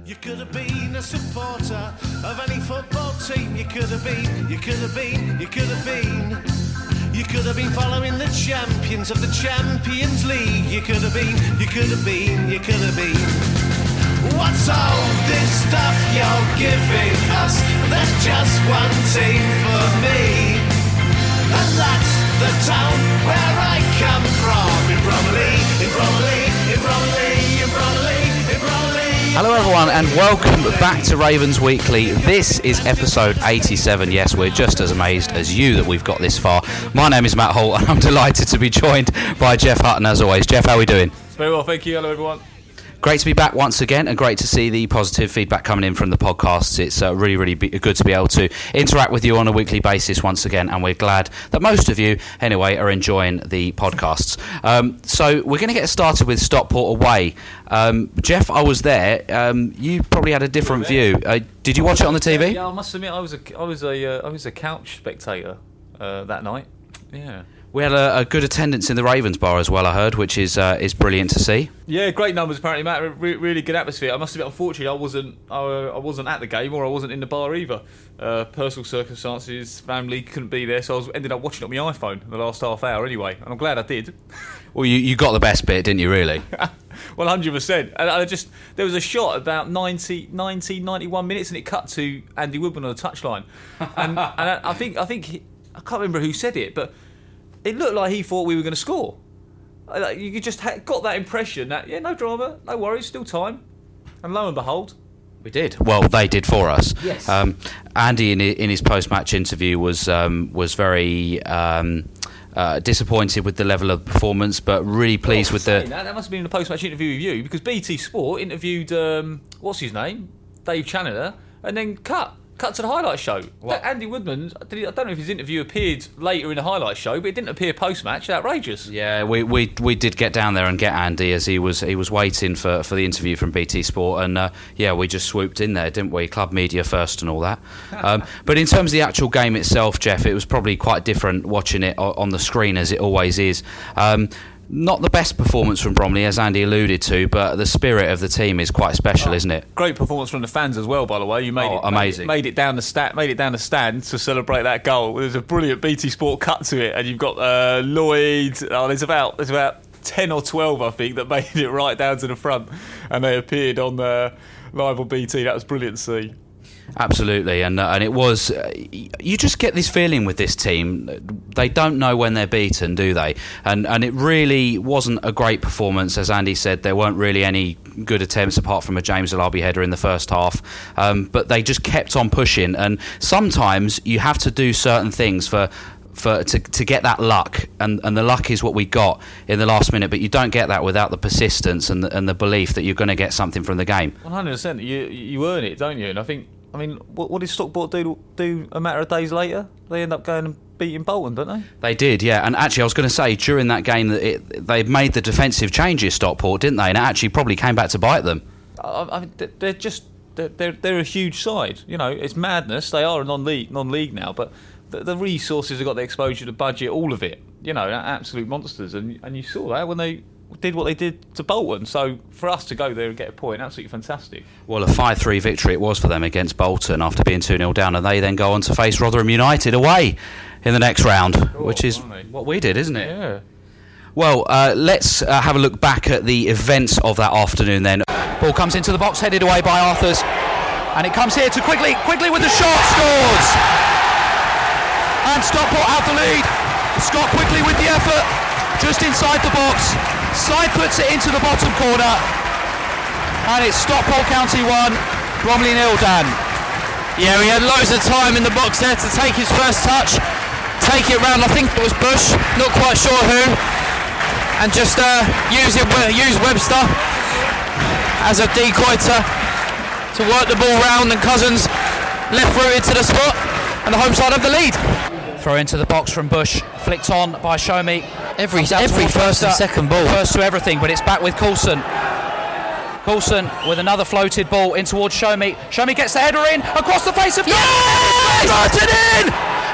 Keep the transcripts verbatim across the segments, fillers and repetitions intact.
You could have been a supporter of any football team. You could have been, you could have been, you could have been. You could have been following the champions of the Champions League. You could have been, you could have been, you could have been. What's all this stuff you're giving us? There's just one team for me, and that's the town where I come from. In Bromley, in Bromley, in Bromley, in Bromley, in Bromley. Hello everyone and welcome back to Ravens Weekly. This is episode eighty-seven. Yes, we're just as amazed as you that we've got this far. My name is Matt Holt and I'm delighted to be joined by Jeff Hutton as always. Jeff, how are we doing? Very well, thank you. Hello everyone. Great to be back once again and great to see the positive feedback coming in from the podcasts. It's uh, really, really be- good to be able to interact with you on a weekly basis once again, and we're glad that most of you, anyway, are enjoying the podcasts. Um, so we're going to get started with Stockport away. Um, Jeff, I was there. Um, you probably had a different view. Uh, did you watch it on the T V? Yeah, I must admit, I was a, I was a, uh, I was a couch spectator uh, that night. Yeah. We had a, a good attendance in the Ravens bar as well, I heard, which is uh, is brilliant to see. Yeah, great numbers apparently, Matt. Re- really good atmosphere. I must admit, unfortunately, I wasn't I, I wasn't at the game, or I wasn't in the bar either. Uh, personal circumstances, family couldn't be there, so I was, ended up watching it on my iPhone the last half hour anyway, and I'm glad I did. Well, you, you got the best bit, didn't you, really? Well, one hundred percent. And I just there was a shot about ninety, ninety, ninety-one minutes, and it cut to Andy Woodman on the touchline, and, and I, I think I think he, I can't remember who said it, but it looked like he thought we were going to score. Like, you just ha- got that impression that, yeah, no drama, no worries, still time. And lo and behold, we did. Well, they did for us. Yes. Um, Andy, in, in his post-match interview, was um, was very um, uh, disappointed with the level of performance, but really pleased well, with the... That, that must have been in the post-match interview with you, because B T Sport interviewed, um, what's his name? Dave Challoner, and then cut. Cut to the highlight show. What? Andy Woodman, I don't know if his interview appeared later in the highlight show, but it didn't appear post-match. Outrageous. Yeah, we, we we did get down there and get Andy as he was he was waiting for, for the interview from B T Sport, and uh, yeah, we just swooped in there, didn't we? Club media first and all that. Um, but in terms of the actual game itself, Jeff, it was probably quite different watching it on the screen as it always is. Um, Not the best performance from Bromley, as Andy alluded to, but the spirit of the team is quite special, oh, isn't it? Great performance from the fans as well, by the way. You made oh, it amazing. Made, made it down the stat, made it down the stand to celebrate that goal. There's a brilliant B T Sport cut to it, and you've got uh, Lloyd. Oh, there's about there's about ten or twelve, I think, that made it right down to the front, and they appeared on the live on B T. That was brilliant to see. Absolutely, and uh, and it was. Uh, you just get this feeling with this team; they don't know when they're beaten, do they? And and it really wasn't a great performance, as Andy said. There weren't really any good attempts apart from a James Alabi header in the first half, um, but they just kept on pushing. And sometimes you have to do certain things for. For to, to get that luck, and, and the luck is what we got in the last minute, but you don't get that without the persistence and the, and the belief that you're going to get something from the game. one hundred percent. You you earn it, don't you? And I think, I mean, what, what did Stockport do do a matter of days later? They end up going and beating Bolton, don't they? They did, yeah. And actually, I was going to say, during that game, that it, they made the defensive changes, Stockport, didn't they? And it actually probably came back to bite them. I, I mean, they're just they're, they're they're a huge side. You know, it's madness. They are a non-league non-league now, but the, the resources have got the exposure, the budget, all of it. You know, absolute monsters. And and you saw that when they did what they did to Bolton. So for us to go there and get a point, absolutely fantastic. Well, a five three victory it was for them against Bolton after being two nil down, and they then go on to face Rotherham United away in the next round, oh, which is what we did, isn't it? Yeah. Well, uh, let's uh, have a look back at the events of that afternoon then. Ball comes into the box, headed away by Arthurs, and it comes here to Quigley. Quigley with the shot, scores! And Stockport have the lead. Scott Quigley with the effort, just inside the box, side puts it into the bottom corner, and it's Stockport County one, Bromley nil, Dan. Yeah, he had loads of time in the box there to take his first touch, take it round, I think it was Bush, not quite sure who, and just uh, use it, use Webster as a decoy to, to work the ball round, and Cousins left rooted to the spot, and the home side have the lead. Throw into the box from Bush, flicked on by Show Me. Every every first and second ball. First to everything, but it's back with Coulson. Coulson with another floated ball in towards Show Me. Show Me gets the header in, across the face of... Yes! Burton in!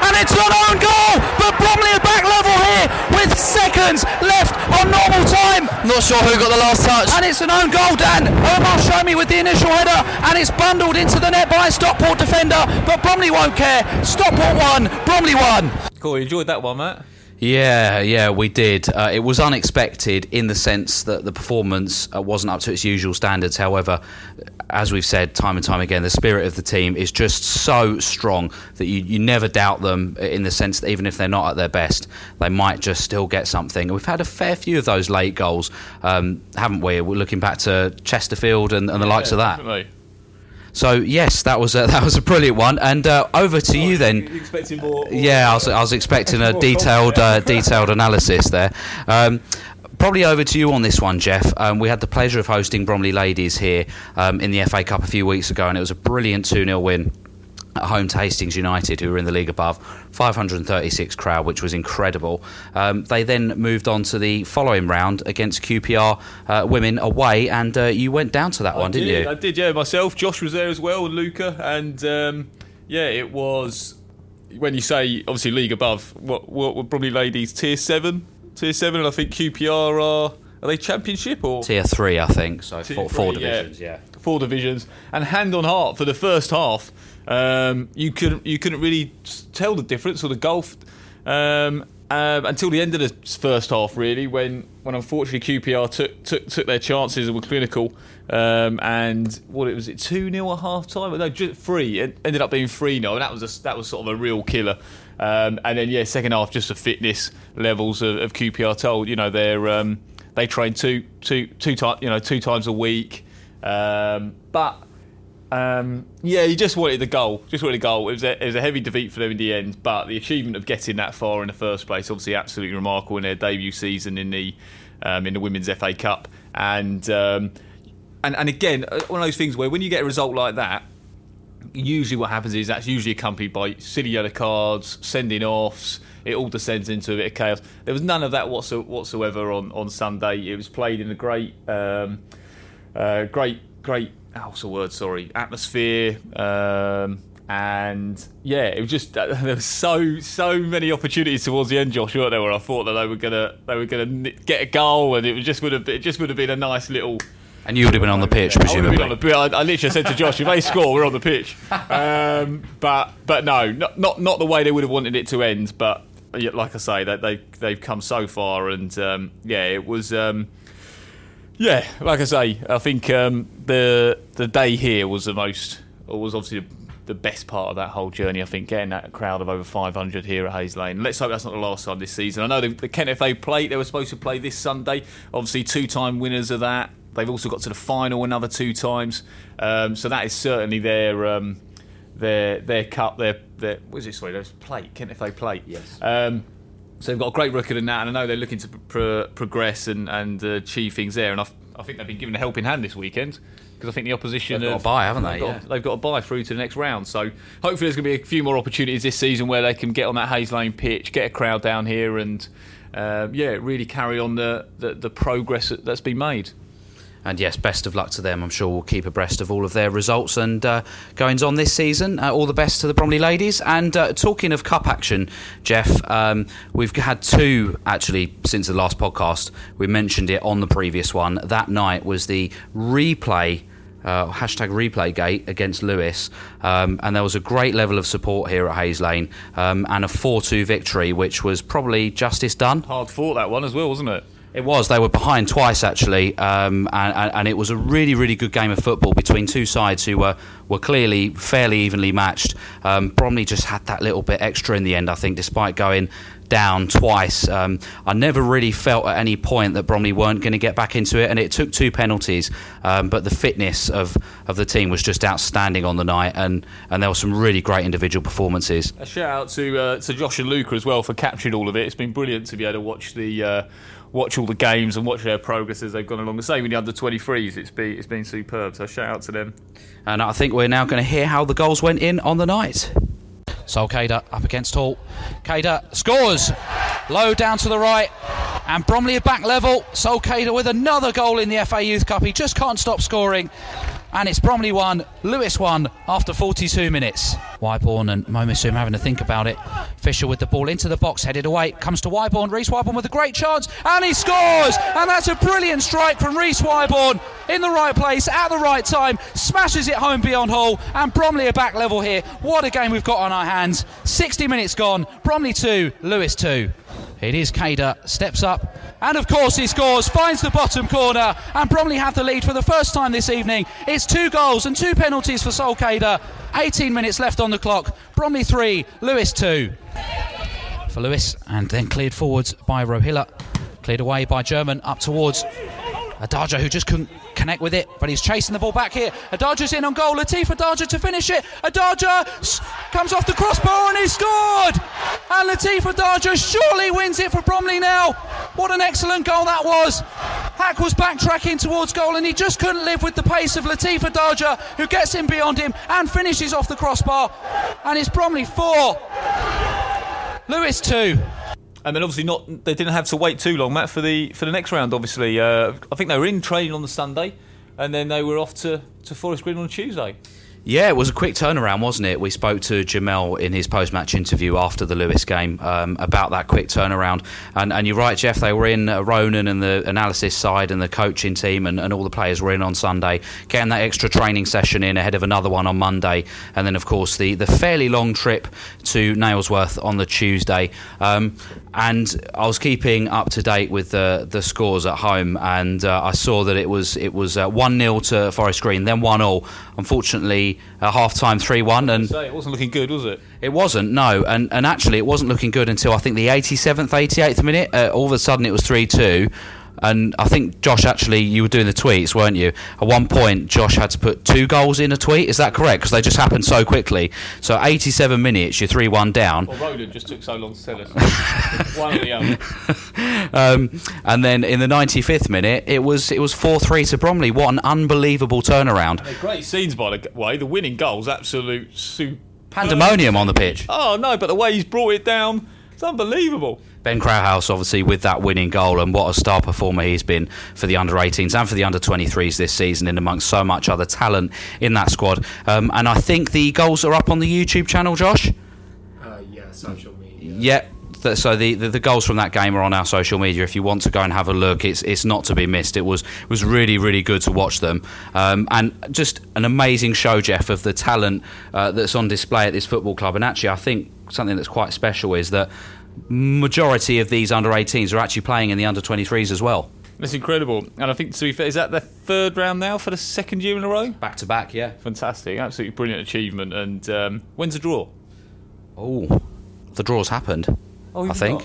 and it's an own goal, but Bromley are back level here with seconds left on normal time. Not sure who got the last touch. And it's an own goal, Dan. Omar Shomi with the initial header, and it's bundled into the net by a Stockport defender, but Bromley won't care. Stockport won, Bromley won. Cool, you enjoyed that one, Matt? Yeah, yeah, we did. Uh, it was unexpected in the sense that the performance uh, wasn't up to its usual standards. However, as we've said time and time again, the spirit of the team is just so strong that you, you never doubt them, in the sense that even if they're not at their best, they might just still get something. And we've had a fair few of those late goals, um, haven't we? We're looking back to Chesterfield and, and the yeah, likes of that. Definitely. So yes, that was a, that was a brilliant one, and uh, over to you then. You expecting more? more yeah, I was, I was expecting a detailed uh, detailed analysis there. Um, probably over to you on this one, Jeff. Um, we had the pleasure of hosting Bromley Ladies here um, in the F A Cup a few weeks ago, and it was a brilliant two nil win at home to Hastings United, who were in the league above. five hundred thirty-six crowd, which was incredible. Um, they then moved on to the following round against Q P R uh, women away, and uh, you went down to that I one, did, didn't you? I did, yeah, myself. Josh was there as well, and Luca, and um, yeah, it was, when you say, obviously, league above, what, what were Bromley Ladies, tier seven? Tier seven, and I think Q P R are, are they championship or? Tier three, I think, so Tier four, three, four divisions, yeah. yeah. Four divisions, and hand on heart, for the first half, Um, you couldn't you couldn't really tell the difference or the gulf um, um, until the end of the first half, really, when, when unfortunately Q P R took took, took their chances and were clinical, um, and what it was it two nil at half time? No, just three. It ended up being three nil, and that was a, that was sort of a real killer. Um, and then yeah, second half, just the fitness levels of, of Q P R told. You know, they're um, they train two two two times you know two times a week, um, but. Um, yeah, you just wanted the goal. Just wanted a goal. It was a, it was a heavy defeat for them in the end, but the achievement of getting that far in the first place, obviously, absolutely remarkable in their debut season in the um, in the Women's F A Cup. And um, and and again, one of those things where when you get a result like that, usually what happens is that's usually accompanied by silly yellow cards, sending offs. It all descends into a bit of chaos. There was none of that whatsoever on, on Sunday. It was played in a great, um, uh, great, great. Oh, what's the word? Sorry, atmosphere, um, and yeah, it was just uh, there were so so many opportunities towards the end, Josh, weren't there? Where I thought that they were gonna they were gonna get a goal, and it was just would have it just would have been a nice little. And you would have been on the pitch, yeah, presumably. I, on the, I, I literally said to Josh, if they score, we're on the pitch. Um, but but no, not, not not the way they would have wanted it to end. But like I say, they they they've come so far, and um, yeah, it was. Um, Yeah, like I say, I think um, the the day here was the most, or was obviously the best part of that whole journey. I think getting that crowd of over five hundred here at Hayes Lane. Let's hope that's not the last time this season. I know the, the Kent F A Plate, they were supposed to play this Sunday. Obviously, two-time winners of that. They've also got to the final another two times. Um, so that is certainly their um, their their cup. Their their what is it? Sorry, there's Plate, Kent F A Plate. Yes. Um, So they've got a great record in that, and I know they're looking to pro- progress and, and uh, achieve things there. And I've, I think they've been given a helping hand this weekend, because I think the opposition they've got have, a bye, haven't they? They've got, yeah. they've got a bye through to the next round. So hopefully there's going to be a few more opportunities this season where they can get on that Hayes Lane pitch, get a crowd down here, and uh, yeah, really carry on the, the, the progress that's been made. And yes, best of luck to them. I'm sure we'll keep abreast of all of their results and uh, goings on this season. Uh, all the best to the Bromley ladies. And uh, talking of cup action, Jeff, um, we've had two actually since the last podcast. We mentioned it on the previous one. That night was the replay. Uh, hashtag Replaygate against Lewes, um, and there was a great level of support here at Hayes Lane, um, and a four two victory, which was probably justice done. Hard fought, that one as well, wasn't it? It was. They were behind twice, actually, um, and, and it was a really, really good game of football between two sides who were, were clearly fairly evenly matched. Um, Bromley just had that little bit extra in the end, I think, despite going down twice. Um, I never really felt at any point that Bromley weren't going to get back into it, and it took two penalties, um, but the fitness of, of the team was just outstanding on the night, and, and there were some really great individual performances. A shout out to uh, to Josh and Luca as well for capturing all of it. It's been brilliant to be able to watch the uh, watch all the games and watch their progress as they've gone along. The same with the under twenty-threes. It's been it's been superb. So shout out to them. And I think we're now going to hear how the goals went in on the night. Sol Kader up against Hall. Kader scores low down to the right, And Bromley are back level. Solcader with another goal in the F A Youth Cup. He just can't stop scoring. And it's Bromley one, Lewes one after forty-two minutes. Wyborn and Momisum having to think about it. Fisher with the ball into the box, headed away. Comes to Wyborn. Reece Wyborn with a great chance. And he scores! And that's a brilliant strike from Reece Wyborn. In the right place, at the right time. Smashes it home beyond Hull. And Bromley are back level here. What a game we've got on our hands. sixty minutes gone. Bromley two, Lewes two. It is Cader, steps up, and of course he scores, finds the bottom corner, and Bromley have the lead for the first time this evening. It's two goals and two penalties for Solcader. eighteen minutes left on the clock. Bromley three, Lewes two. For Lewes, and then cleared forwards by Rohilla. Cleared away by German, up towards Adaja, who just couldn't connect with it, but he's chasing the ball back here. Adaja's in on goal. Latif Adaja to finish it. Adaja s- comes off the crossbar and he scored! And Latif Adaja surely wins it for Bromley now. What an excellent goal that was. Hack was backtracking towards goal and he just couldn't live with the pace of Latif Adaja, who gets in beyond him and finishes off the crossbar. And it's Bromley four, Lewes two. And then obviously not. They didn't have to wait too long, Matt, for the for the next round. Obviously, uh, I think they were in training on the Sunday, and then they were off to, to Forest Green on Tuesday. Yeah, it was a quick turnaround, wasn't it? We spoke to Jamel in his post-match interview after the Lewes game um, about that quick turnaround. And, and you're right, Jeff, they were in, uh, Ronan and the analysis side and the coaching team and, and all the players were in on Sunday, getting that extra training session in ahead of another one on Monday. And then, of course, the, the fairly long trip to Nailsworth on the Tuesday. Um, and I was keeping up to date with the, the scores at home, and uh, I saw that it was it was uh, one nil to Forest Green, then one all. Unfortunately, at half-time three one. And So it wasn't looking good, was it? it wasn't, no. And and actually, it wasn't looking good until I think the eighty-seventh, eighty-eighth minute. Uh, all of a sudden, it was three two. And I think, Josh, actually, you were doing the tweets, weren't you? At one point, Josh had to put two goals in a tweet. Is that correct? Because they just happened so quickly. So eighty-seven minutes, you're three one down. Well, Roland just took so long to tell us. One or the other. um, and then in the ninety-fifth minute, it was it was four three to Bromley. What an unbelievable turnaround. And great scenes, by the way. The winning goal's absolute super Pandemonium on the pitch. Oh, no, but the way he's brought it down, it's unbelievable. Ben Crowhouse, obviously, with that winning goal, and what a star performer he's been for the under eighteens and for the under twenty-threes this season, in amongst so much other talent in that squad. Um, and I think the goals are up on the YouTube channel, Josh? Uh, yeah, social media. Yeah. Th- So the, the the goals from that game are on our social media. If you want to go and have a look, it's it's not to be missed. It was was really really good to watch them, um, and just an amazing show, Jeff, of the talent uh, that's on display at this football club. And actually, I think something that's quite special is that majority of these under eighteens are actually playing in the under twenty-threes as well. That's incredible. And I think, to be fair, is that the third round now for the second year in a row? Back to back, yeah. Fantastic, absolutely brilliant achievement. And um, when's the draw? Oh, the draw's happened. Oh, I you've think. got-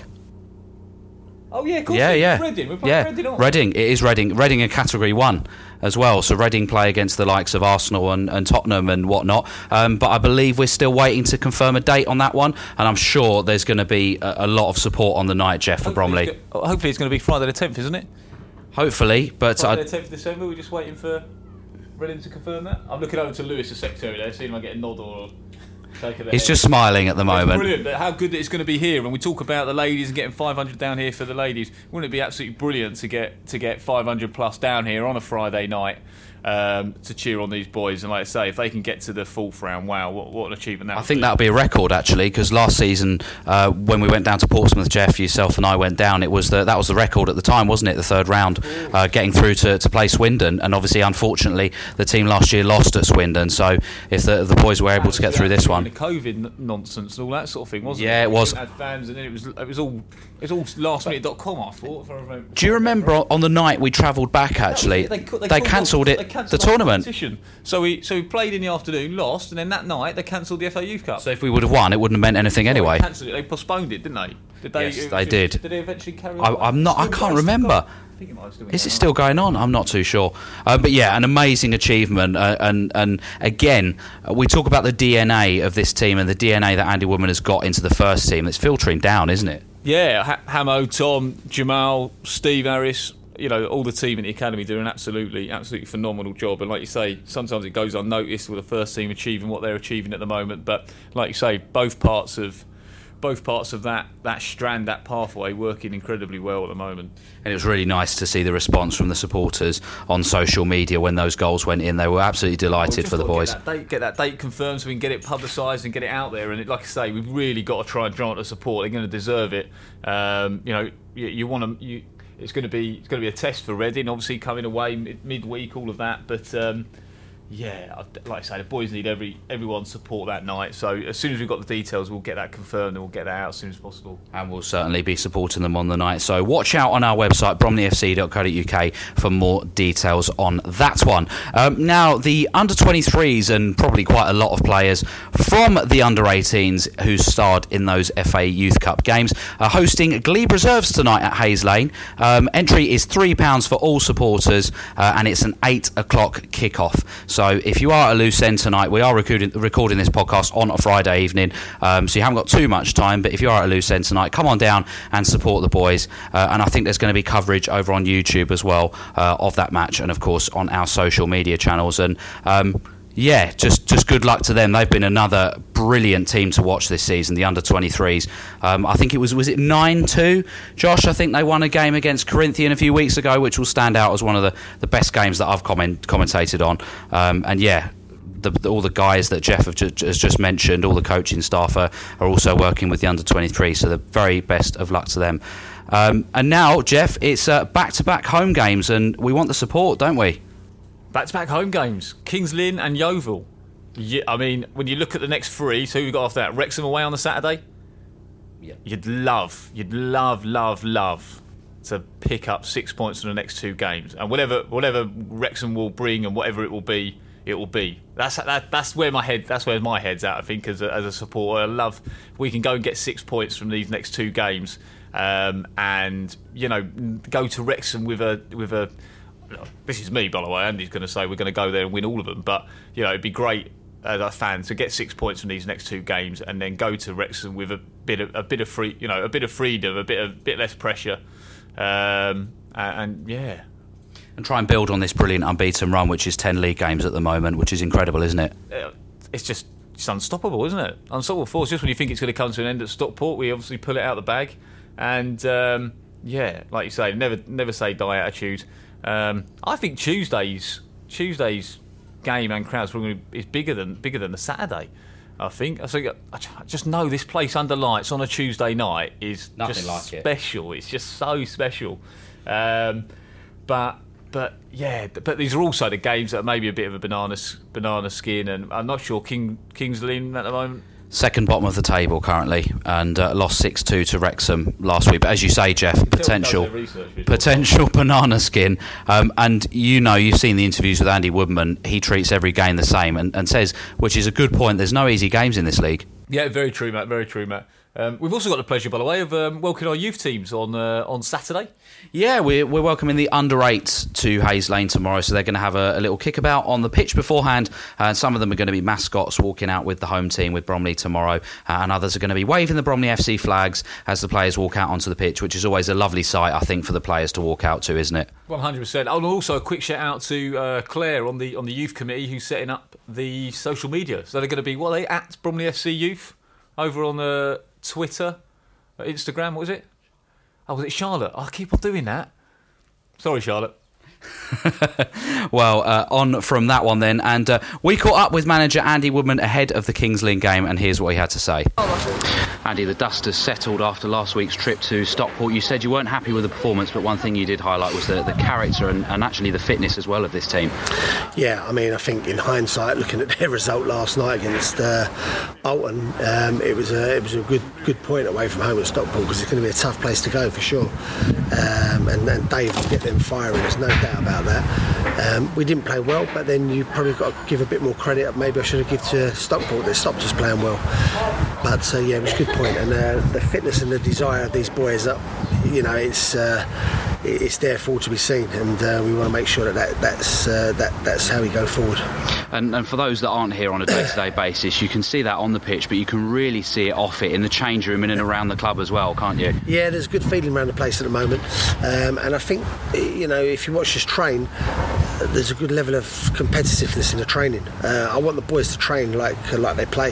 Oh yeah, of course. Yeah, it's yeah, Reading. We're playing yeah. Reading, aren't we? Reading. It is Reading. Reading in Category One as well. So Reading play against the likes of Arsenal and, and Tottenham and whatnot. Um, but I believe we're still waiting to confirm a date on that one, and I'm sure there's going to be a, a lot of support on the night, Jeff, for Hopefully Bromley. it's go- Hopefully it's going to be Friday the tenth, isn't it? Hopefully, but Friday I, the tenth of December. We're just waiting for Reading to confirm that. I'm looking over to Lewis, the secretary there, seeing if I get a nod or a shake of the he's head. just smiling at the It's moment. brilliant that how good it's going to be here, and we talk about the ladies and getting five hundred down here for the ladies. Wouldn't it be absolutely brilliant to get to get five hundred plus down here on a Friday night um, to cheer on these boys? And like I say, if they can get to the fourth round, wow, what, what an achievement that I would think be. that'll be a record, actually, because last season uh, when we went down to Portsmouth, Jeff, yourself and I went down, it was the, that was the record at the time, wasn't it, the third round, uh, getting through to, to play Swindon. And obviously, unfortunately, the team last year lost at Swindon, so if the, the boys were able to get through this one. The COVID n- nonsense and all that sort of thing, wasn't it? Yeah, it was. We had fans, and then it was it was all it was all last minute dot com. I thought. If I remember. Do you remember on the night we travelled back, actually, They, they, called cancelled off- it, they cancelled the off tournament. competition. So we so we played in the afternoon, lost, and then that night they cancelled the F A Youth Cup. So if we would have won, it wouldn't have meant anything Well, anyway. They cancelled it. They postponed it, didn't they? Did they? Yes, they did. Did they eventually carry I, on? I'm not. I Still- can't it's still remember. gone. I think it might have still been Is it going still going on? I'm not too sure. Uh, but yeah, an amazing achievement. Uh, and and again, uh, we talk about the D N A of this team and the D N A that Andy Woodman has got into the first team. It's filtering down, isn't it? Yeah, ha- Hamo, Tom, Jamal, Steve Harris, you know, all the team in the academy do an absolutely, absolutely phenomenal job. And like you say, sometimes it goes unnoticed with the first team achieving what they're achieving at the moment. But like you say, both parts of both parts of that that strand, that pathway, working incredibly well at the moment. And it was really nice to see the response from the supporters on social media when those goals went in. They were absolutely delighted well, for the boys. Get that, date, get that date confirmed so we can get it publicised and get it out there. And it, like I say, we've really got to try and grant the support. They're going to deserve it. Um, you know, you, you want to. You, it's going to be it's going to be a test for Reading, obviously coming away mid, midweek, all of that, but. Um, Yeah, like I say, the boys need every everyone's support that night. So as soon as we've got the details, we'll get that confirmed and we'll get that out as soon as possible. And we'll certainly be supporting them on the night. So watch out on our website, bromley f c dot co dot u k, for more details on that one. Um, now, the under twenty-threes and probably quite a lot of players from the under eighteens who starred in those F A Youth Cup games are hosting Glebe Reserves tonight at Hayes Lane. Um, entry is three pounds for all supporters uh, and it's an eight o'clock kickoff. So if you are at a loose end tonight, we are recording, recording this podcast on a Friday evening, um, so you haven't got too much time, but if you are at a loose end tonight, come on down and support the boys. Uh, and I think there's going to be coverage over on YouTube as well uh, of that match, and of course on our social media channels. And um, yeah, just, just good luck to them. They've been another brilliant team to watch this season, the under twenty-threes. Um, I think it was, was it nine two? Josh, I think they won a game against Corinthian a few weeks ago, which will stand out as one of the, the best games that I've comment, commentated on. Um, and yeah, the, the, all the guys that Jeff have ju- has just mentioned, all the coaching staff are, are also working with the under twenty-three, so the very best of luck to them. Um, and now, Jeff, it's uh, back-to-back home games, and we want the support, don't we? Back-to-back home games, Kings Lynn and Yeovil. Yeah, I mean, when you look at the next three, so we've got after that, Wrexham away on the Saturday. Yeah. You'd love, you'd love, love, love to pick up six points in the next two games, and whatever, whatever Wrexham will bring and whatever it will be, it will be. That's that, that's where my head, that's where my head's at. I think as a, as a supporter, I love we can go and get six points from these next two games, um, and you know, go to Wrexham with a with a. This is me, by the way. Andy's going to say we're going to go there and win all of them, but you know, it'd be great as a fan to get six points from these next two games and then go to Wrexham with a bit of a bit of free, you know, a bit of freedom, a bit of bit less pressure, um, and, and yeah, and try and build on this brilliant unbeaten run, which is ten league games at the moment, which is incredible, isn't it? Uh, it's just it's unstoppable, isn't it? Unstoppable force. Just when you think it's going to come to an end at Stockport, we obviously pull it out of the bag, and um, yeah, like you say, never never say die attitude. Um, I think Tuesday's Tuesday's game and crowds probably is bigger than bigger than the Saturday. I think I think I just know this place under lights on a Tuesday night is Nothing just like special. It. It's just so special. Um, but but yeah, but these are also the games that are maybe a bit of a banana banana skin, and I'm not sure King Kings Lynn at the moment. Second bottom of the table currently, and uh, lost six two to Wrexham last week. But as you say, Jeff, potential potential banana skin. Um, and you know, you've seen the interviews with Andy Woodman. He treats every game the same and, and says, which is a good point, there's no easy games in this league. Yeah, very true, Matt. Very true, Matt. Um, we've also got the pleasure, by the way, of um, welcoming our youth teams on uh, on Saturday. Yeah, we're, we're welcoming the under eights to Hayes Lane tomorrow, so they're going to have a, a little kickabout on the pitch beforehand, and some of them are going to be mascots walking out with the home team with Bromley tomorrow, uh, and others are going to be waving the Bromley F C flags as the players walk out onto the pitch, which is always a lovely sight, I think, for the players to walk out to, isn't it? one hundred percent. Oh, and also a quick shout out to uh, Claire on the on the youth committee who's setting up the social media. So they're going to be, what are they, at Bromley F C Youth over on uh, Twitter, Instagram, what was it? Oh, was it Charlotte? Oh, I keep on doing that. Sorry, Charlotte. Well, uh, on from that one then, and uh, we caught up with manager Andy Woodman ahead of the Kings Lynn game, and here's what he had to say. Andy, the dust has settled after last week's trip to Stockport. You said you weren't happy with the performance, but one thing you did highlight was the, the character and, and actually the fitness as well of this team. Yeah, I mean, I think in hindsight, looking at their result last night against uh, Alton, um, it was a it was a good good point away from home at Stockport, because it's going to be a tough place to go for sure. Um, and then Dave will get them firing, there's no doubt about that. Um, we didn't play well, but then you probably got to give a bit more credit. Maybe I should have given to Stockport. They stopped us playing well. But uh, yeah, it was a good point. And uh, the fitness and the desire of these boys, up, you know, it's uh, it's therefore to be seen, and uh, we want to make sure that, that that's uh, that that's how we go forward. And, and for those that aren't here on a day-to-day basis, you can see that on the pitch, but you can really see it off it in the change room and in and around the club as well, can't you? Yeah, there's a good feeling around the place at the moment, um, and I think, you know, if you watch us train, there's a good level of competitiveness in the training. Uh, I want the boys to train like like they play,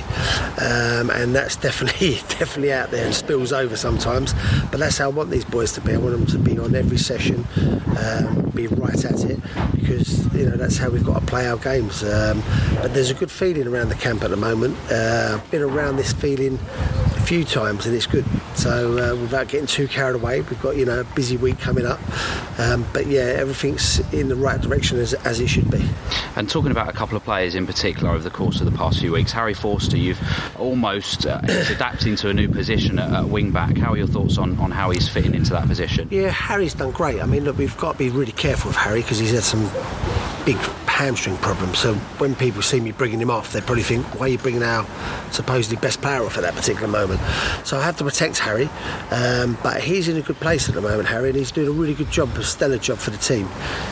um, and that's definitely definitely out there and spills over sometimes. But that's how I want these boys to be. I want them to be on every session, um, be right at it, because you know that's how we've got to play our games. Um, but there's a good feeling around the camp at the moment. Uh, I've been around this feeling a few times, and it's good. So uh, without getting too carried away, we've got you know a busy week coming up. Um, but yeah, everything's in the right direction as, as it should be. And talking about a couple of players in particular over the course of the past few weeks, Harry Forster, you've almost uh, is adapting to a new position at, at wing back. How are your thoughts on, on how he's fitting into that position? Yeah, Harry's done great. I mean, look, we've got to be really careful with Harry because he's had some big hamstring problems. So when people see me bringing him off, they probably think, why are you bringing our supposedly best player off at that particular moment? So I have to protect Harry, um, but he's in a good place at the moment, Harry, and he's doing a really good job, a stellar job for the team.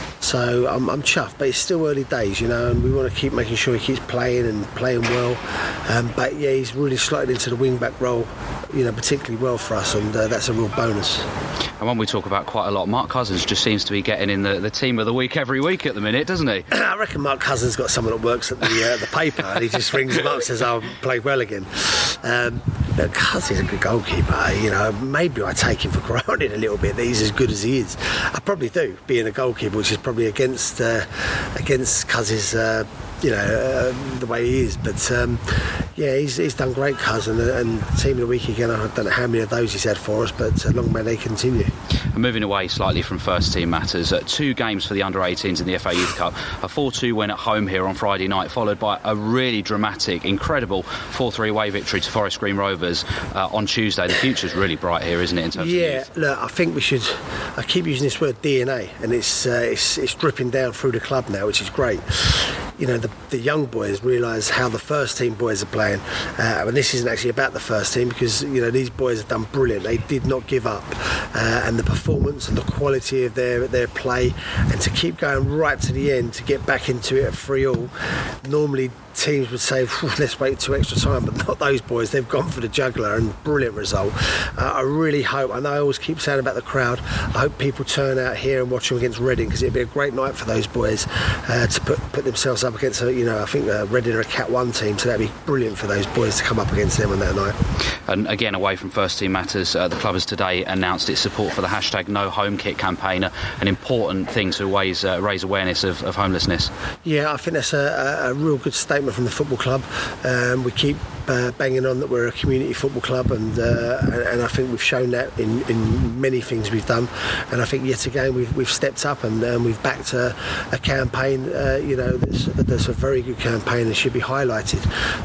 So I'm, I'm chuffed, but it's still early days, you know, and we want to keep making sure he keeps playing and playing well. Um, but yeah, he's really slotted into the wing-back role, you know, particularly well for us, and uh, that's a real bonus. And when we talk about quite a lot, Mark Cousins just seems to be getting in the, the team of the week every week at the minute, doesn't he? I reckon Mark Cousins got someone that works at the uh, the paper, and he just rings him up and says, "I'll play well again." Um, but Cousins is a good goalkeeper, you know. Maybe I take him for granted a little bit that he's as good as he is. I probably do, being a goalkeeper, which is probably against uh, against Cousins. Uh, you know, uh, the way he is, but um, yeah, he's, he's done great, Cousin, and, and team of the week again. I don't know how many of those he's had for us, but uh, long may they continue. And moving away slightly from first team matters, uh, two games for the under eighteens in the F A Youth Cup, a four two win at home here on Friday night, followed by a really dramatic, incredible four three away victory to Forest Green Rovers uh, on Tuesday. The future's really bright here, isn't it, in terms yeah, of youth? Look, I think we should, I keep using this word D N A, and it's, uh, it's, it's dripping down through the club now, which is great. You know, the, the young boys realise how the first team boys are playing, uh, and this isn't actually about the first team, because you know these boys have done brilliant. They did not give up, uh, and the performance and the quality of their their play, and to keep going right to the end to get back into it at three all. Normally teams would say, let's wait two extra time, but not those boys. They've gone for the juggler, and brilliant result. Uh, I really hope, I know I always keep saying about the crowd, I hope people turn out here and watch them against Reading, because it'd be a great night for those boys uh, to put put themselves up against, a, you know, I think uh, Reading are a Cat one team, so that'd be brilliant for those boys to come up against them on that night. And again, away from first team matters, uh, the club has today announced its support for the hashtag No Home Kit campaign, uh, an important thing to raise, uh, raise awareness of, of homelessness. Yeah, I think that's a, a, a real good statement from the football club. Um, we keep uh, banging on that we're a community football club, and uh, and I think we've shown that in, in many things we've done, and I think yet again we've we've stepped up and um, we've backed a, a campaign uh, you know that's, that's a very good campaign and should be highlighted.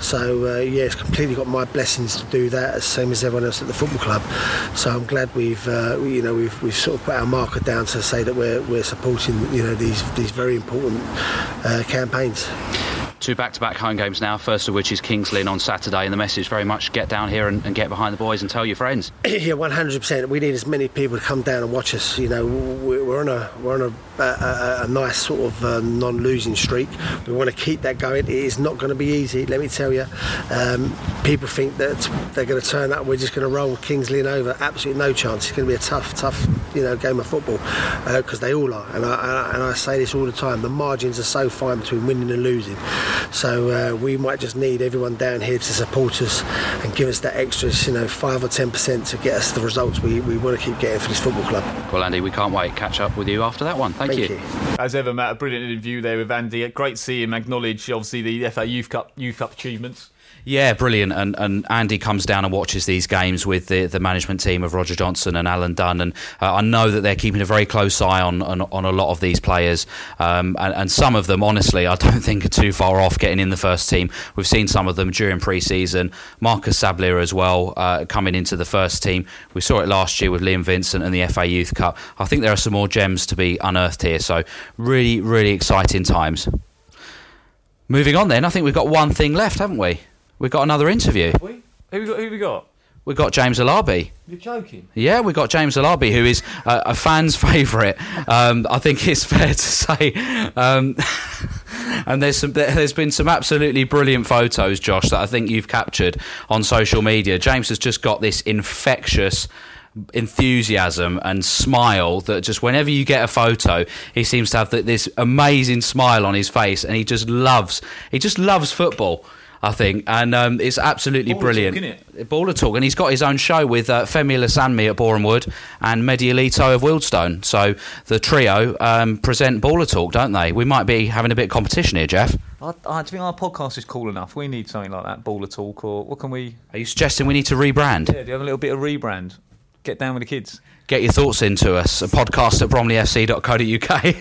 So uh, yeah, it's completely got my blessings to do that, same as everyone else at the football club. So I'm glad we've uh, you know we've we've sort of put our marker down to say that we're we're supporting you know these these very important uh, campaigns. Two back-to-back home games now, first of which is Kings Lynn on Saturday, and the message very much get down here and, and get behind the boys and tell your friends. Yeah, one hundred percent. We need as many people to come down and watch us. You know, we're on a we're on a, a, a nice sort of uh, non-losing streak. We want to keep that going. It is not going to be easy, let me tell you. Um, people think that they're going to turn up and we're just going to roll Kings Lynn over. Absolutely no chance. It's going to be a tough, tough, you know, game of football, because uh, they all are. And I, and I say this all the time. The margins are so fine between winning and losing. So uh, we might just need everyone down here to support us and give us that extra, you know, five or ten percent to get us the results we, we want to keep getting for this football club. Well, Andy, we can't wait. Catch up with you after that one. Thank, Thank you. you. As ever, Matt, a brilliant interview there with Andy. Great to see him acknowledge, obviously, the F A Youth Cup Youth Cup achievements. Yeah, brilliant. And, and Andy comes down and watches these games with the, the management team of Roger Johnson and Alan Dunn. And uh, I know that they're keeping a very close eye on on, on a lot of these players. Um, and, and some of them, honestly, I don't think are too far off getting in the first team. We've seen some of them during pre-season. Marcus Sablia as well, uh, coming into the first team. We saw it last year with Liam Vincent and the F A Youth Cup. I think there are some more gems to be unearthed here. So really, really exciting times. Moving on then, I think we've got one thing left, haven't we? We've got another interview. We? Who we got? Who we got? We've got James Alabi. You're joking? Yeah, we've got James Alabi, who is uh, a fan's favourite. Um, I think it's fair to say. Um, and there's some, there's been some absolutely brilliant photos, Josh, that I think you've captured on social media. James has just got this infectious enthusiasm and smile that just whenever you get a photo, he seems to have this amazing smile on his face, and he just loves he just loves football, I think, and um, it's absolutely Baller brilliant. Talk, innit? Baller Talk, and he's got his own show with uh, Femi Lasanmi at Boreham Wood and Mehdi Alito of Wealdstone. So the trio um, present Baller Talk, don't they? We might be having a bit of competition here, Jeff. I, I think our podcast is cool enough. We need something like that, Baller Talk, or what can we... Are you suggesting we need to rebrand? Yeah, do you have a little bit of rebrand? Get down with the kids. Get your thoughts into us. A podcast at bromley f c dot co dot u k.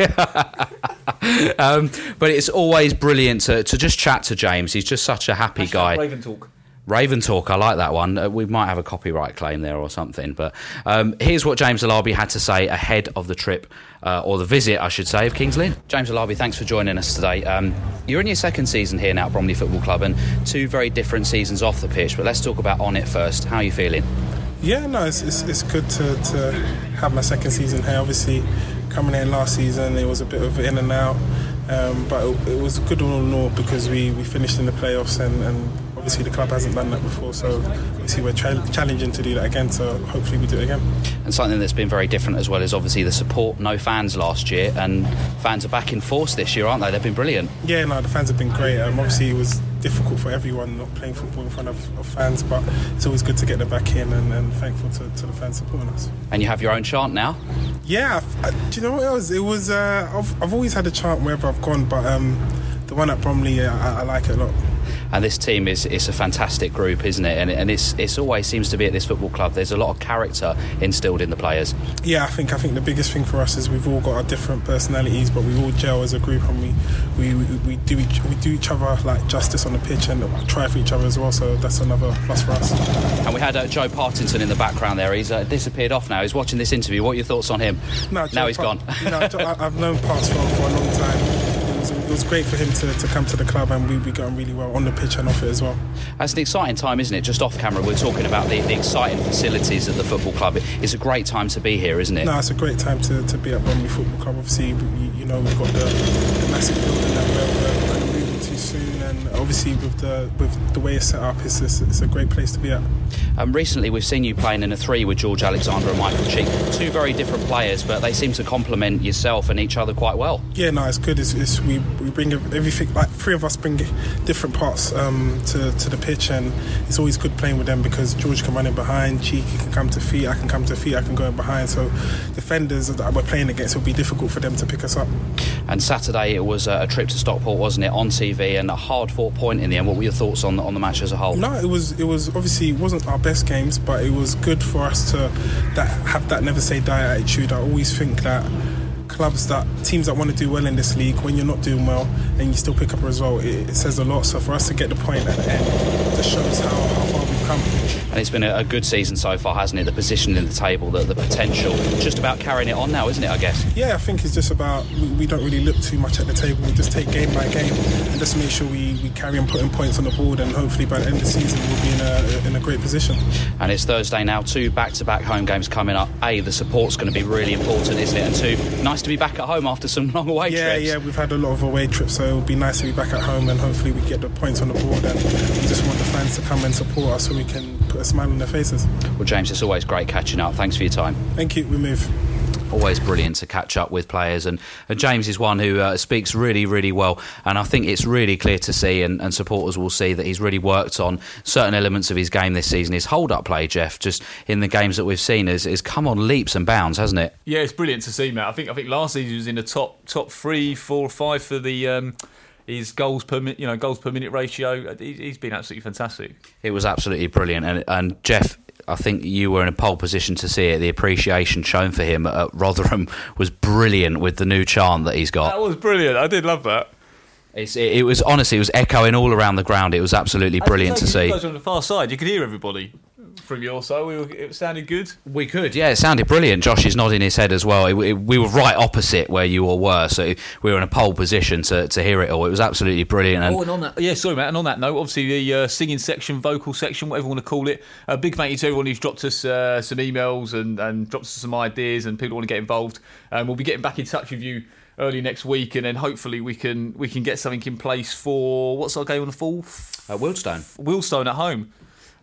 um, but it's always brilliant to, to just chat to James. He's just such a happy Hashtag guy. Raven Talk. Raven Talk, I like that one. Uh, we might have a copyright claim there or something. But um, here's what James Alabi had to say ahead of the trip, uh, or the visit, I should say, of Kings Lynn. James Alabi, thanks for joining us today. Um, you're in your second season here now at Bromley Football Club, and two very different seasons off the pitch. But let's talk about on it first. How are you feeling? Yeah, no, it's it's, it's good to, to have my second season here. Obviously, coming in last season, it was a bit of in and out. Um, but it, it was good all in all because we, we finished in the playoffs, and, and obviously the club hasn't done that before, so obviously we're tra- challenging to do that again, so hopefully we do it again. And something that's been very different as well is obviously the support. No fans last year, and fans are back in force this year, aren't they? They've been brilliant. Yeah, no, the fans have been great. Um, obviously it was difficult for everyone not playing football in front of, of fans, but it's always good to get them back in, and, and thankful to, to the fans supporting us. And you have your own chant now? Yeah, I, do you know what it was? It was uh, I've, I've always had a chant wherever I've gone, but um, the one at Bromley, uh, I, I like it a lot. And this team is it's a fantastic group, isn't it? And, and it's it's always seems to be at this football club. There's a lot of character instilled in the players. Yeah, I think I think the biggest thing for us is we've all got our different personalities, but we all gel as a group, and we we, we, we do each we do each other like justice on the pitch, and try for each other as well. So that's another plus for us. And we had uh, Joe Partington in the background there. He's uh, disappeared off now. He's watching this interview. What are your thoughts on him? No, now he's Part- gone. You know, I've known Parts for, for a long time. It was, it was great for him to, to come to the club, and we, we got on really well on the pitch and off it as well. It's an exciting time, isn't it? Just off camera, we're talking about the, the exciting facilities at the football club. It's a great time to be here, isn't it? No, it's a great time to, to be at Bromley Football Club. Obviously, we, you know, we've got the, the massive building that we're, we're going to move into soon, and obviously with the with the way it's set up, it's, it's, it's a great place to be at. Um, recently, we've seen you playing in a three with George Alexander and Michael Cheek. Two very different players, but they seem to complement yourself and each other quite well. Yeah, no, it's good. It's, it's, we, we bring everything, like three of us bring different parts um, to, to the pitch, and it's always good playing with them because George can run in behind, Cheeky can come to feet, I can come to feet, I can go in behind. So defenders that we're playing against, it will be difficult for them to pick us up. And Saturday it was a trip to Stockport, wasn't it, on T V, and a hard-fought point in the end. What were your thoughts on the, on the match as a whole? No, it was it was obviously it wasn't our best games, but it was good for us to that have that never say die attitude. I always think that clubs that teams that want to do well in this league, when you're not doing well and you still pick up a result, it, it says a lot. So for us to get the point at the end, it just shows how, how far we've come. And it's been a, a good season so far, hasn't it? The position in the table, the, the potential, just about carrying it on now, isn't it, I guess? Yeah, I think it's just about we, we don't really look too much at the table. We just take game by game and just make sure we, we carry on putting points on the board, and hopefully by the end of the season we'll be in a, in a great position. And it's Thursday now, two back-to-back home games coming up. A, the support's going to be really important, isn't it? And two, nice to be back at home after some long away yeah, trips. Yeah, yeah, we've had a lot of away trips, so it'll be nice to be back at home, and hopefully we get the points on the board, and we just want the fans to come and support us so we can put a smile on their faces. Well, James, it's always great catching up. Thanks for your time. Thank you. We move. Always brilliant to catch up with players, and, and James is one who uh, speaks really, really well, and I think it's really clear to see, and, and supporters will see, that he's really worked on certain elements of his game this season. His hold-up play, Jeff, just in the games that we've seen, has, has come on leaps and bounds, hasn't it? Yeah, it's brilliant to see, Matt. I think I think last season he was in the top top three, four, or five for the um, his goals per minute, you know, goals per minute ratio. He, he's been absolutely fantastic. It was absolutely brilliant, and and Jeff, I think you were in a pole position to see it. The appreciation shown for him at Rotherham was brilliant with the new chant that he's got. That was brilliant. I did love that. It's, it, it was honestly, it was echoing all around the ground. It was absolutely brilliant to see. You guys were on the far side. You could hear everybody from your side. We were, it sounded good. We could, yeah. It sounded brilliant. Josh is nodding his head as well. It, it, we were right opposite where you all were, so we were in a pole position to, to hear it all. It was absolutely brilliant. And oh, and on that, yeah, sorry, Matt. And on that note, obviously the uh, singing section, vocal section, whatever you want to call it. A uh, big thank you to everyone who's dropped us uh, some emails and, and dropped us some ideas, and people want to get involved. Um, we'll be getting back in touch with you early next week, and then hopefully we can we can get something in place for what's our game on the fourth? Uh, Wealdstone. Wealdstone at home.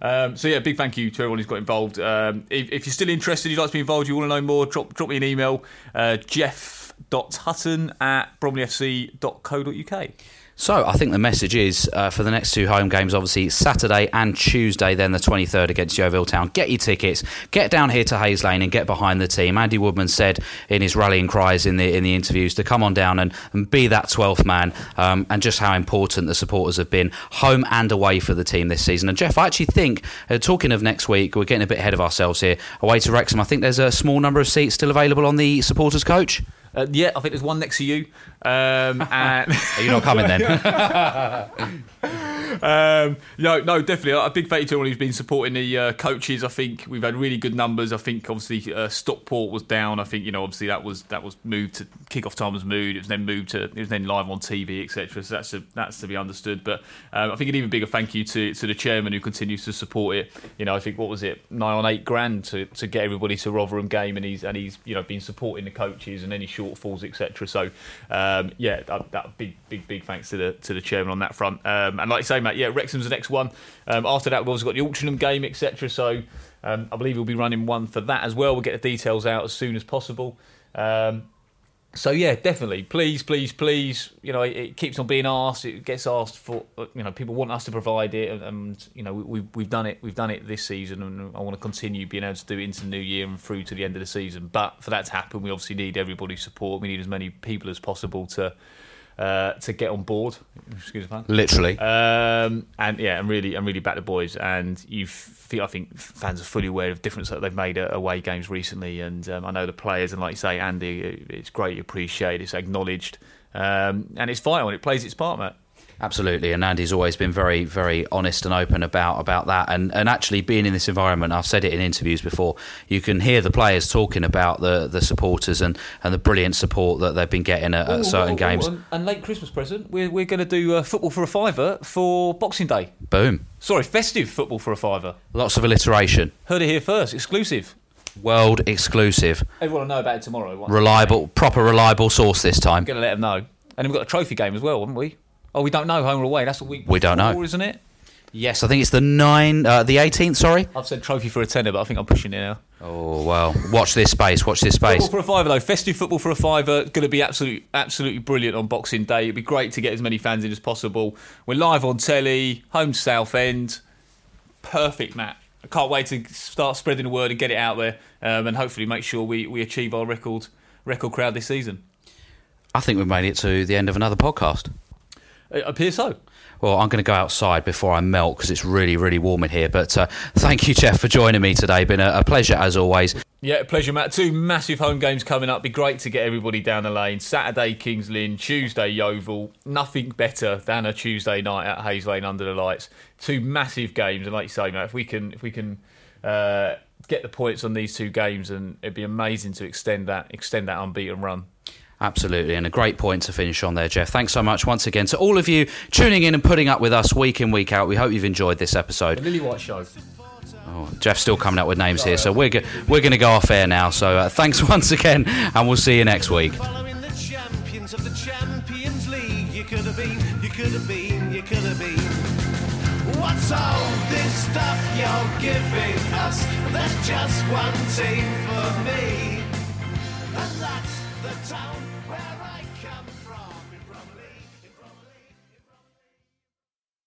Um, so yeah, big thank you to everyone who's got involved. Um, if, if you're still interested, you'd like to be involved, you want to know more, drop drop me an email, uh, jeff dot hutton at bromley f c dot co dot uk. So I think the message is uh, for the next two home games, obviously Saturday and Tuesday, then the twenty-third against Yeovil Town. Get your tickets, get down here to Hayes Lane and get behind the team. Andy Woodman said in his rallying cries in the in the interviews to come on down and, and be that twelfth man, um, and just how important the supporters have been home and away for the team this season. And Jeff, I actually think, uh, talking of next week, we're getting a bit ahead of ourselves here, away to Wrexham. I think there's a small number of seats still available on the supporters coach. Uh, yeah, I think there's one next to you. Um, and Are you not coming then? um, no, no, definitely. A big thank you to everyone who's been supporting the uh, coaches. I think we've had really good numbers. I think obviously uh, Stockport was down. I think you know obviously that was that was moved to kick-off time was moved. It was then moved to it was then live on T V, et cetera. So that's a, that's to be understood. But um, I think an even bigger thank you to to the chairman who continues to support it. You know, I think what was it nine on eight grand to, to get everybody to Rotherham game, and he's and he's you know been supporting the coaches and any shortfalls, et cetera. So um, yeah, that, that big big big thanks to the to the chairman on that front. Um, and like you say, Matt, yeah, Wrexham's the next one. Um, after that, we've also got the Altrincham game, et cetera. So um, I believe we'll be running one for that as well. We'll get the details out as soon as possible. Um, so yeah, definitely, please, please, please. You know, it, it keeps on being asked. It gets asked for. You know, people want us to provide it, and, and you know, we, we've we've done it. We've done it this season, and I want to continue being able to do it into the new year and through to the end of the season. But for that to happen, we obviously need everybody's support. We need as many people as possible to. Uh, to get on board, excuse me, Literally, um, and yeah, and really, and really back the boys. And you feel, I think fans are fully aware of the difference that they've made at away games recently. And um, I know the players, and like you say, Andy, it's greatly appreciated, it's acknowledged, um, and it's vital. And it plays its part, Matt. Absolutely, and Andy's always been very, very honest and open about, about that. And, and actually being in this environment, I've said it in interviews before, you can hear the players talking about the, the supporters and, and the brilliant support that they've been getting at, at Ooh, certain ooh, games. Ooh, and, and late Christmas present, we're, we're going to do uh, football for a fiver for Boxing Day. Boom. Sorry, festive football for a fiver. Lots of alliteration. Heard it here first, exclusive. World exclusive. Everyone will know about it tomorrow. Reliable, proper reliable source this time. I'm going to let them know. And we've got a trophy game as well, haven't we? Oh, we don't know home or away. That's what we. We don't know, isn't it? Yes, I think it's the nine, uh, the eighteenth. Sorry, I've said trophy for a tenner, but I think I'm pushing it now. Oh well, watch this space. Watch this space. Football for a fiver though. Festive football for a fiver. Going to be absolutely, absolutely brilliant on Boxing Day. It'd be great to get as many fans in as possible. We're live on telly. Home to Southend. Perfect, Matt. I can't wait to start spreading the word and get it out there, um, and hopefully make sure we, we achieve our record record crowd this season. I think we've made it to the end of another podcast. It appears so. Well, I'm going to go outside before I melt because it's really, really warm in here. But uh, thank you, Jeff, for joining me today. Been a, a pleasure as always. Yeah, pleasure, Matt. Two massive home games coming up. Be great to get everybody down the lane. Saturday, Kings Lynn. Tuesday, Yeovil. Nothing better than a Tuesday night at Hayes Lane under the lights. Two massive games, and like you say, Matt, if we can, if we can uh, get the points on these two games, and it'd be amazing to extend that, extend that unbeaten run. Absolutely, and a great point to finish on there, Jeff. Thanks so much once again to all of you tuning in and putting up with us week in, week out. We hope you've enjoyed this episode. The Lily White Show. Oh, Jeff's still coming up with names here, so we're, go- we're going to go off air now. So uh, thanks once again, and we'll see you next week. Following the champions of the Champions League, you could have been, you could have been, you could have been. What's all this stuff you're giving us? There's just one team for me, and that's the town where I